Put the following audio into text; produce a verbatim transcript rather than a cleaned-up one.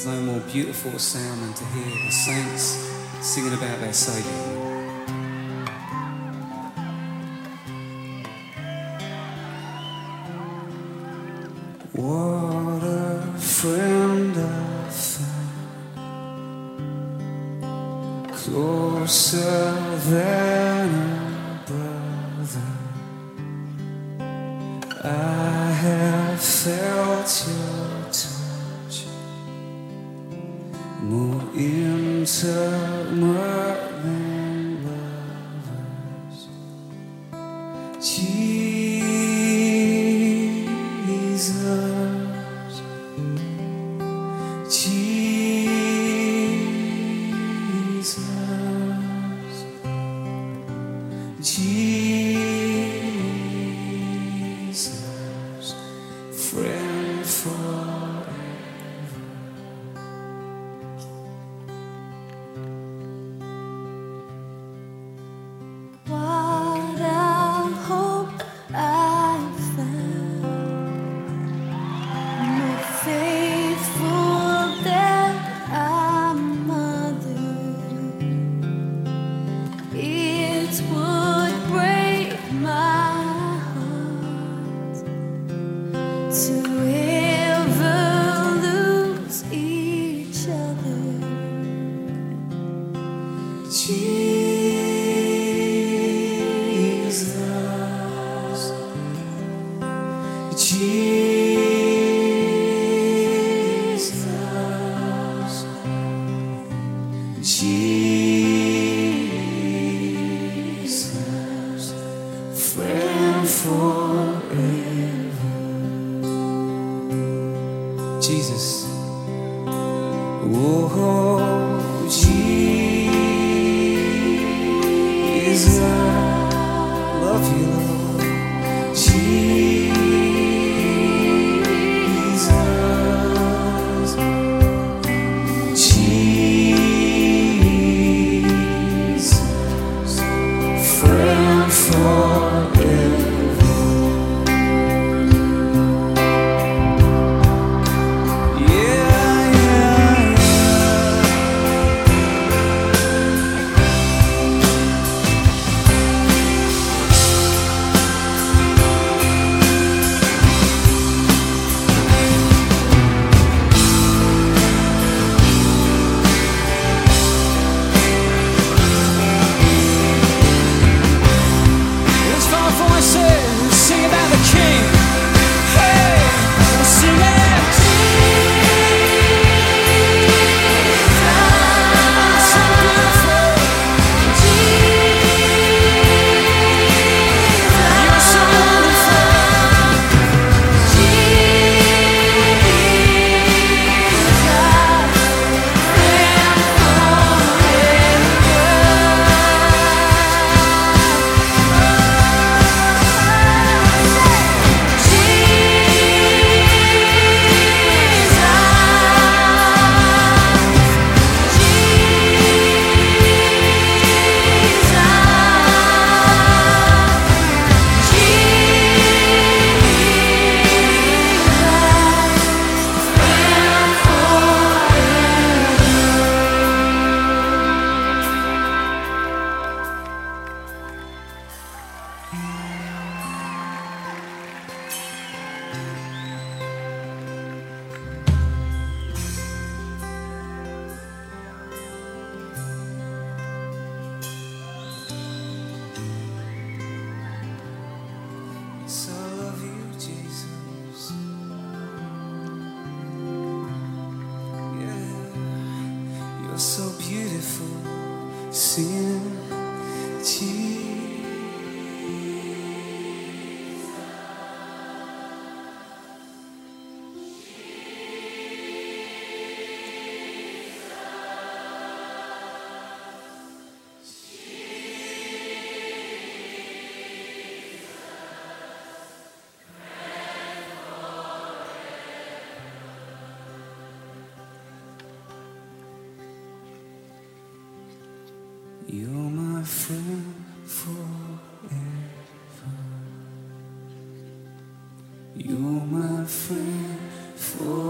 There's no more beautiful sound than to hear the saints singing about their Saviour. What a friend I found, closer than a brother. I have felt your touch, more intimate than lovers. Jesus, Jesus, Jesus, friend forever. What a hope I found, more faithful than a mother. It would break my heart to ever lose each other. Jesus, Jesus, Jesus, friend forever. Jesus, oh, Jesus, love you, Lord. Jesus, Jesus, friend forever. Yeah, yeah, Let's find voices, sing about the King. Hey, sing it. So beautiful. You're so wonderful. So I love you, Jesus. Yeah, you're so beautiful. Sing, Jesus. You're my friend forever. You're my friend forever.